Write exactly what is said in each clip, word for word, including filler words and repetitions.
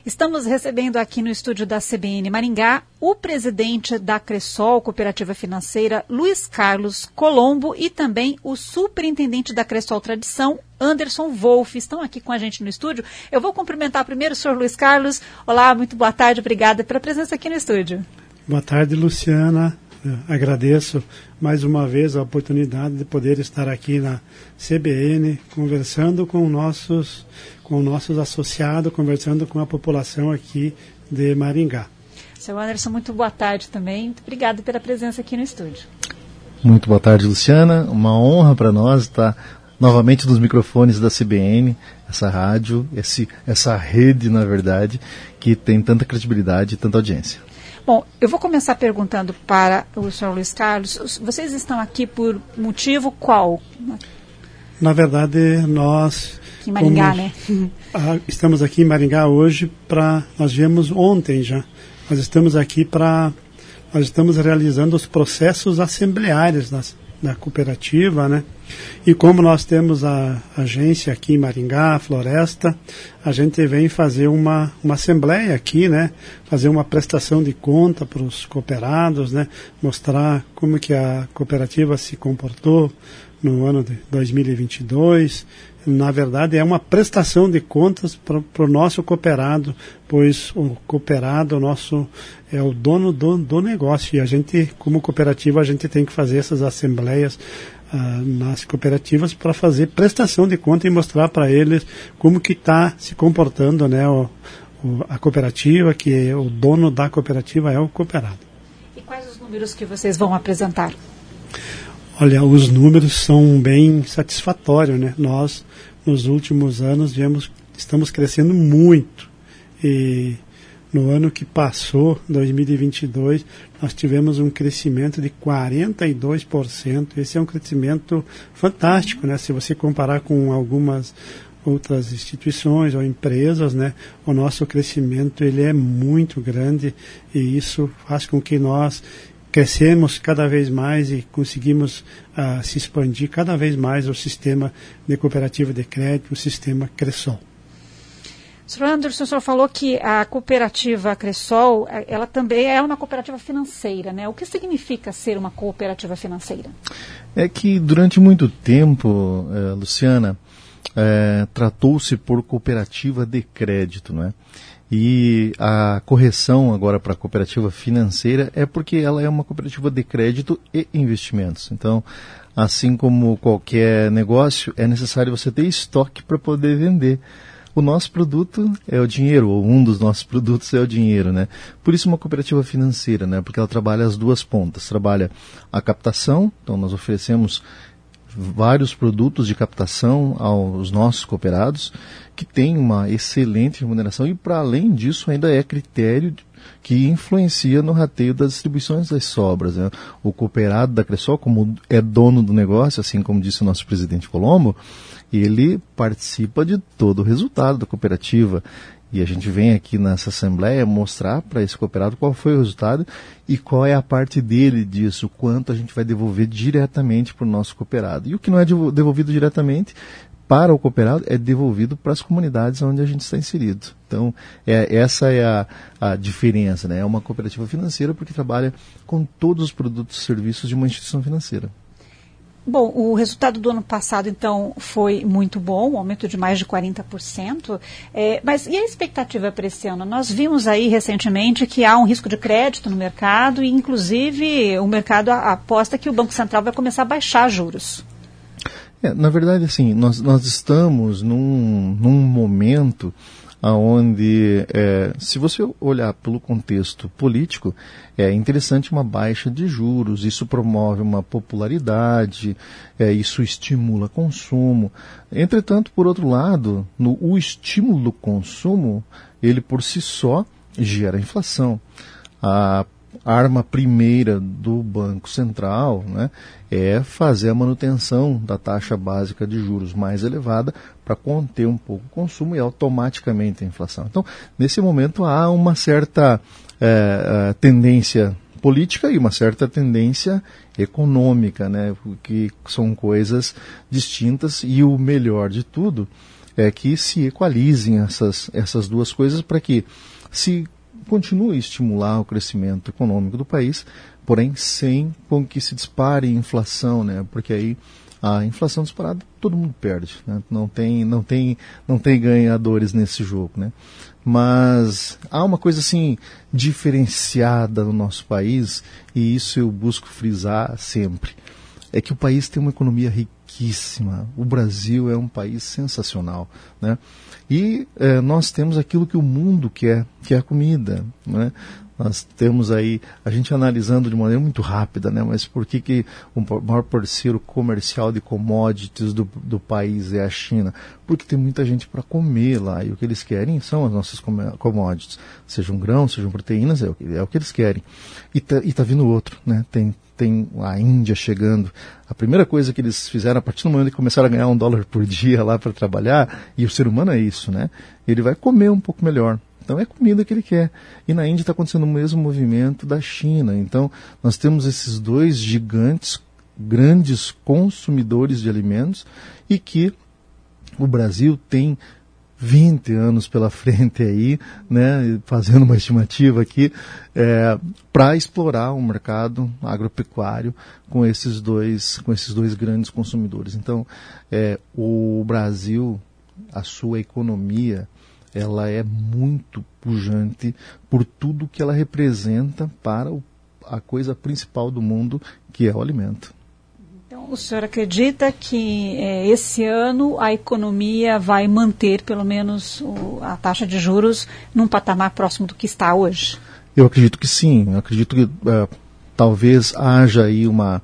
Estamos recebendo aqui no estúdio da C B N Maringá o presidente da Cressol, Cooperativa Financeira, Luiz Carlos Colombo, e também o superintendente da Cressol Tradição, Anderson Wolff. Estão aqui com a gente no estúdio. Eu vou cumprimentar primeiro o senhor Luiz Carlos. Olá, muito boa tarde, obrigada pela presença aqui no estúdio. Boa tarde, Luciana. Eu agradeço mais uma vez a oportunidade de poder estar aqui na C B N, conversando com nossos, com nossos associados, conversando com a população aqui de Maringá. Seu Anderson, muito boa tarde também. Muito obrigado pela presença aqui no estúdio. Muito boa tarde, Luciana. Uma honra para nós estar novamente nos microfones da C B N, essa rádio, esse, essa rede, na verdade, que tem tanta credibilidade e tanta audiência. Bom, eu vou começar perguntando para o senhor Luiz Carlos, vocês estão aqui por motivo qual? Na verdade, nós... Em Maringá, como, né? a, estamos aqui em Maringá hoje para... Nós viemos ontem já. Nós estamos aqui para... Nós estamos realizando os processos assembleários nas, da cooperativa, né? E como nós temos a agência aqui em Maringá, a Floresta, a gente vem fazer uma, uma assembleia aqui, né? Fazer uma prestação de conta para os cooperados, né? Mostrar como que a cooperativa se comportou no ano de dois mil e vinte e dois. Na verdade, é uma prestação de contas para o nosso cooperado, pois o cooperado, o nosso, é o dono do, do negócio. E a gente, como cooperativa, a gente tem que fazer essas assembleias Uh, nas cooperativas para fazer prestação de conta e mostrar para eles como que está se comportando, né, o, o, a cooperativa, que é o dono da cooperativa é o cooperado. E quais os números que vocês vão apresentar? Olha, os números são bem satisfatórios, né? Nós, nos últimos anos, viemos, estamos crescendo muito. E no ano que passou, dois mil e vinte e dois, nós tivemos um crescimento de quarenta e dois por cento. Esse é um crescimento fantástico, né? Se você comparar com algumas outras instituições ou empresas, né? O nosso crescimento ele é muito grande e isso faz com que nós crescemos cada vez mais e conseguimos uh, se expandir cada vez mais o sistema de cooperativa de crédito, o sistema Cressol. senhor Anderson, o senhor falou que a cooperativa Cressol, ela também é uma cooperativa financeira, né? O que significa ser uma cooperativa financeira? É que durante muito tempo, eh, Luciana, eh, tratou-se por cooperativa de crédito, né? E a correção agora para a cooperativa financeira é porque ela é uma cooperativa de crédito e investimentos. Então, assim como qualquer negócio, é necessário você ter estoque para poder vender. O nosso produto é o dinheiro, ou um dos nossos produtos é o dinheiro, né? Por isso uma cooperativa financeira, né? Porque ela trabalha as duas pontas. Trabalha a captação, então nós oferecemos vários produtos de captação aos nossos cooperados, que tem uma excelente remuneração e, para além disso, ainda é critério que influencia no rateio das distribuições das sobras, né? O cooperado da Cressol, como é dono do negócio, assim como disse o nosso presidente Colombo, ele participa de todo o resultado da cooperativa. E a gente vem aqui nessa assembleia mostrar para esse cooperado qual foi o resultado e qual é a parte dele disso, quanto a gente vai devolver diretamente para o nosso cooperado. E o que não é devolvido diretamente para o cooperado é devolvido para as comunidades onde a gente está inserido. Então, é, essa é a, a diferença, né? É uma cooperativa financeira porque trabalha com todos os produtos e serviços de uma instituição financeira. Bom, o resultado do ano passado, então, foi muito bom, um aumento de mais de quarenta por cento. É, mas e a expectativa para esse ano? Nós vimos aí recentemente que há um risco de crédito no mercado e, inclusive, o mercado aposta que o Banco Central vai começar a baixar juros. É, na verdade, assim, nós, nós estamos num, num momento onde, é, se você olhar pelo contexto político, é interessante uma baixa de juros, isso promove uma popularidade, é, isso estimula consumo. Entretanto, por outro lado, no, o estímulo do consumo, ele por si só gera inflação. A arma primeira do Banco Central, né, é fazer a manutenção da taxa básica de juros mais elevada para conter um pouco o consumo e automaticamente a inflação. Então, nesse momento há uma certa é, tendência política e uma certa tendência econômica, né, que são coisas distintas, e o melhor de tudo é que se equalizem essas, essas duas coisas para que se continue a estimular o crescimento econômico do país, porém sem com que se dispare a inflação, né? Porque aí a inflação disparada todo mundo perde, né? Não tem, não tem, não tem ganhadores nesse jogo, né? Mas há uma coisa assim diferenciada no nosso país, e isso eu busco frisar sempre, é que o país tem uma economia riquíssima. O Brasil é um país sensacional, né? E eh, nós temos aquilo que o mundo quer, que é a comida, né? Nós temos aí, a gente analisando de maneira muito rápida, né? Mas por que, que o maior parceiro comercial de commodities do, do país é a China? Porque tem muita gente para comer lá, e o que eles querem são as nossas commodities, sejam grãos, sejam proteínas, é o que, é o que eles querem. E tá, e tá vindo outro, né? Tem, tem a Índia chegando. A primeira coisa que eles fizeram, a partir do momento que começaram a ganhar um dólar por dia lá para trabalhar, e o ser humano é isso, né? Ele vai comer um pouco melhor. Então é comida que ele quer. E na Índia está acontecendo o mesmo movimento da China. Então nós temos esses dois gigantes, grandes consumidores de alimentos, e que o Brasil tem vinte anos pela frente aí, né, fazendo uma estimativa aqui, é, para explorar um mercado agropecuário com esses dois, com esses dois grandes consumidores. Então é, o Brasil, a sua economia, ela é muito pujante por tudo que ela representa para o, a coisa principal do mundo, que é o alimento. Então, o senhor acredita que é, esse ano a economia vai manter, pelo menos, o, a taxa de juros num patamar próximo do que está hoje? Eu acredito que sim. Eu acredito que uh, talvez haja aí uma,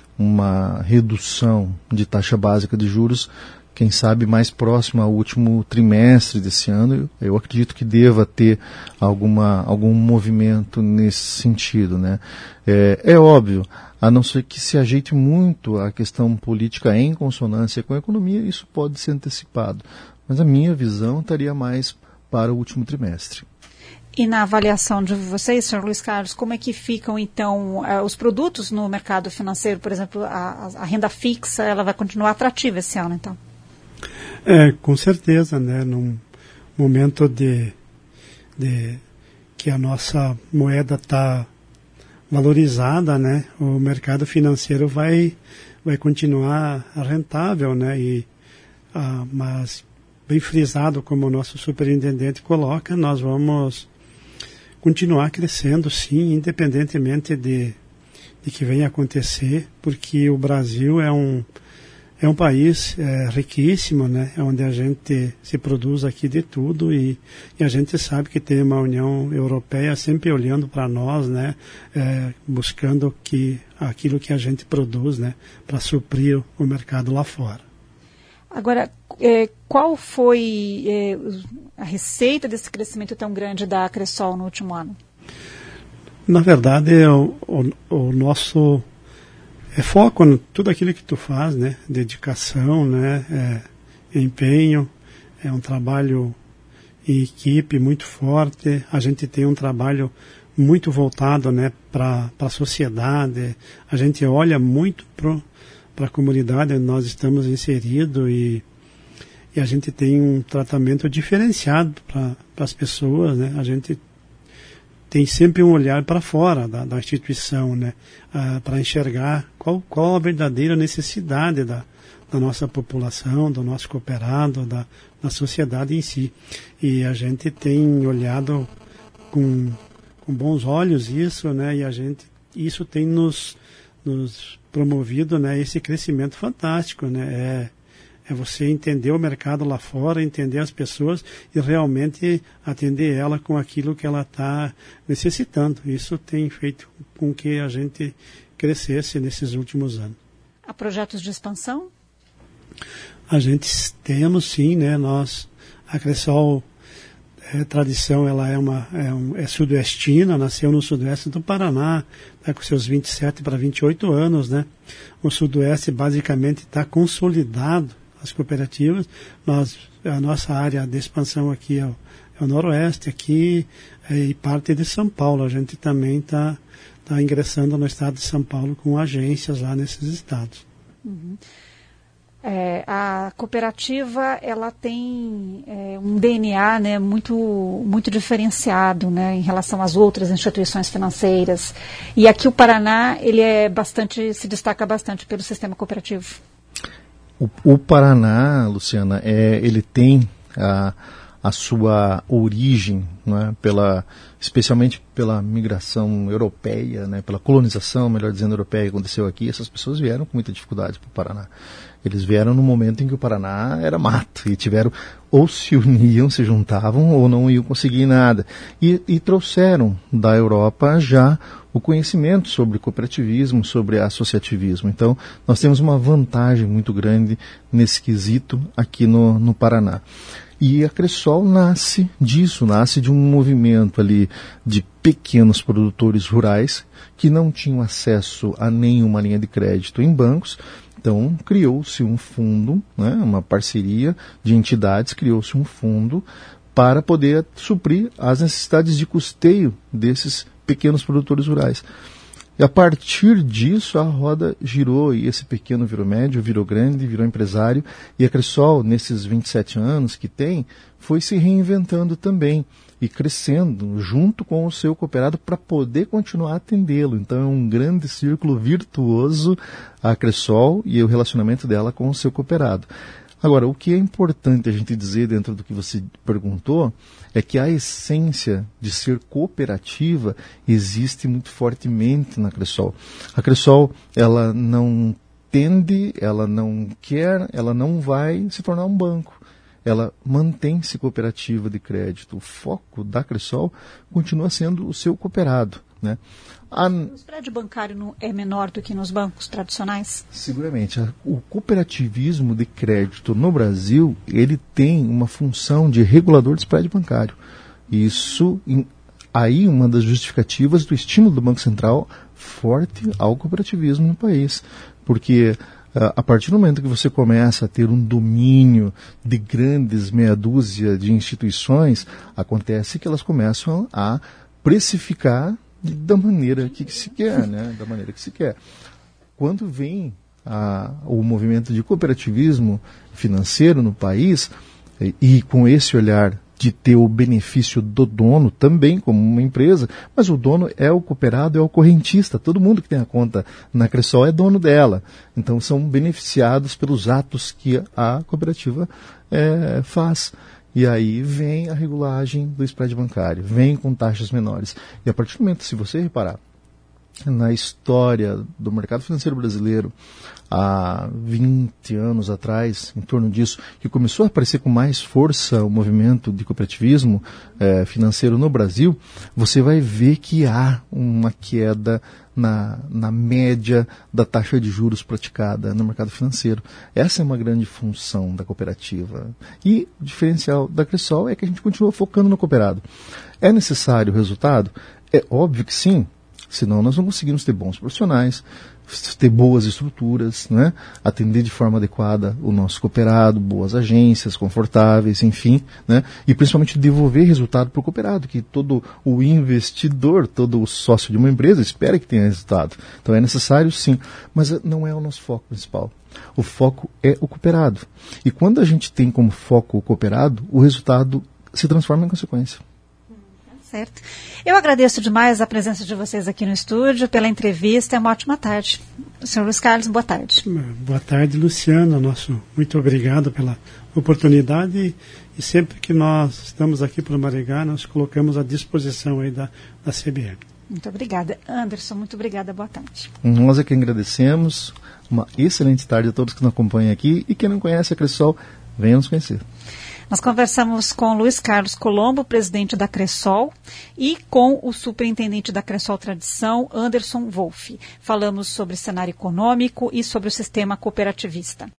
uma redução de taxa básica de juros, quem sabe mais próximo ao último trimestre desse ano. Eu acredito que deva ter alguma, algum movimento nesse sentido, né? É, é óbvio, a não ser que se ajeite muito a questão política em consonância com a economia, isso pode ser antecipado. Mas a minha visão estaria mais para o último trimestre. E na avaliação de vocês, senhor Luiz Carlos, como é que ficam, então, os produtos no mercado financeiro? Por exemplo, a, a renda fixa, ela vai continuar atrativa esse ano, então? É, com certeza, né? Num momento de, de que a nossa moeda está valorizada, né? O mercado financeiro vai, vai continuar rentável, né? E, ah, mas, bem frisado, como o nosso superintendente coloca, nós vamos continuar crescendo, sim, independentemente de, de que venha acontecer, porque o Brasil é um É um país é, riquíssimo, né? É onde a gente se produz aqui de tudo, e, e a gente sabe que tem uma União Europeia sempre olhando para nós, né? É, buscando que, aquilo que a gente produz, né? Para suprir o mercado lá fora. Agora, é, qual foi é, a receita desse crescimento tão grande da Cressol no último ano? Na verdade, o, o, o nosso... É foco em tudo aquilo que tu faz, né? Dedicação, né? É, empenho, é um trabalho em equipe muito forte. A gente tem um trabalho muito voltado, né? Para a sociedade. A gente olha muito para a comunidade onde nós estamos inseridos, e, e a gente tem um tratamento diferenciado para as pessoas, né? A gente tem sempre um olhar para fora da, da instituição, né? Ah, para enxergar qual, qual a verdadeira necessidade da, da nossa população, do nosso cooperado, da, da sociedade em si. E a gente tem olhado com, com bons olhos isso, né? E a gente, isso tem nos, nos promovido, né? Esse crescimento fantástico, né? É, É você entender o mercado lá fora, entender as pessoas e realmente atender ela com aquilo que ela está necessitando. Isso tem feito com que a gente crescesse nesses últimos anos. Há projetos de expansão? A gente temos, sim, né? Nós, a Cressol, é, tradição, ela é, uma, é, um, é sudoestina, nasceu no sudoeste do Paraná, tá com seus vinte e sete para vinte e oito anos, né? O sudoeste basicamente está consolidado, as cooperativas. Nós, a nossa área de expansão aqui é o, é o noroeste, aqui é, e parte de São Paulo. A gente também está tá ingressando no estado de São Paulo com agências lá nesses estados. Uhum. É, a cooperativa ela tem é, um D N A, né, muito, muito diferenciado, né, em relação às outras instituições financeiras. E aqui o Paraná ele é bastante, se destaca bastante pelo sistema cooperativo. O, o Paraná, Luciana, é, ele tem a, a sua origem, né, pela, especialmente pela migração europeia, né, pela colonização, melhor dizendo, europeia que aconteceu aqui. Essas pessoas vieram com muita dificuldade para o Paraná. Eles vieram no momento em que o Paraná era mato e tiveram, ou se uniam, se juntavam, ou não iam conseguir nada. E, e trouxeram da Europa já o conhecimento sobre cooperativismo, sobre associativismo. Então, nós temos uma vantagem muito grande nesse quesito aqui no, no Paraná. E a Cressol nasce disso, nasce de um movimento ali de pequenos produtores rurais que não tinham acesso a nenhuma linha de crédito em bancos. Então, criou-se um fundo, né, uma parceria de entidades, criou-se um fundo para poder suprir as necessidades de custeio desses pequenos produtores rurais. E a partir disso, a roda girou e esse pequeno virou médio, virou grande, virou empresário. E a Cressol, nesses vinte e sete anos que tem, foi se reinventando também e crescendo junto com o seu cooperado para poder continuar a atendê-lo. Então é um grande círculo virtuoso a Cressol e o relacionamento dela com o seu cooperado. Agora, o que é importante a gente dizer dentro do que você perguntou é que a essência de ser cooperativa existe muito fortemente na Cressol. A Cressol, ela não tende, ela não quer, ela não vai se tornar um banco. Ela mantém-se cooperativa de crédito. O foco da Cressol continua sendo o seu cooperado, né? A... O spread bancário não é menor do que nos bancos tradicionais? Seguramente. O cooperativismo de crédito no Brasil, ele tem uma função de regulador de spread bancário. Isso, em, aí uma das justificativas do estímulo do Banco Central forte ao cooperativismo no país. Porque a partir do momento que você começa a ter um domínio de grandes meia dúzia de instituições, acontece que elas começam a precificar da maneira que se quer, né? Da maneira que se quer. Quando vem a, o movimento de cooperativismo financeiro no país, e, e com esse olhar de ter o benefício do dono também como uma empresa, mas o dono é o cooperado, é o correntista, todo mundo que tem a conta na Cressol é dono dela. Então são beneficiados pelos atos que a cooperativa é, faz. E aí vem a regulagem do spread bancário, vem com taxas menores. E a partir do momento, se você reparar, na história do mercado financeiro brasileiro, há vinte anos atrás, em torno disso, que começou a aparecer com mais força o movimento de cooperativismo eh, financeiro no Brasil, você vai ver que há uma queda na, na média da taxa de juros praticada no mercado financeiro. Essa é uma grande função da cooperativa. E o diferencial da Cressol é que a gente continua focando no cooperado. É necessário o resultado? É óbvio que sim. Senão nós não conseguimos ter bons profissionais, ter boas estruturas, né? Atender de forma adequada o nosso cooperado, boas agências, confortáveis, enfim, né? E principalmente devolver resultado para o cooperado, que todo o investidor, todo o sócio de uma empresa espera que tenha resultado. Então é necessário sim, mas não é o nosso foco principal. O foco é o cooperado. E quando a gente tem como foco o cooperado, o resultado se transforma em consequência. Certo. Eu agradeço demais a presença de vocês aqui no estúdio, pela entrevista. É uma ótima tarde. senhor Luiz Carlos, boa tarde. Boa tarde, Luciana. Nosso, muito obrigado pela oportunidade e, e sempre que nós estamos aqui para Maringá, nós colocamos à disposição aí da, da C B M. Muito obrigada. Anderson, muito obrigada. Boa tarde. Nós é que agradecemos. Uma excelente tarde a todos que nos acompanham aqui e quem não conhece a Cressol, venha nos conhecer. Nós conversamos com Luiz Carlos Colombo, presidente da Cressol, e com o superintendente da Cressol Tradição, Anderson Wolff. Falamos sobre cenário econômico e sobre o sistema cooperativista.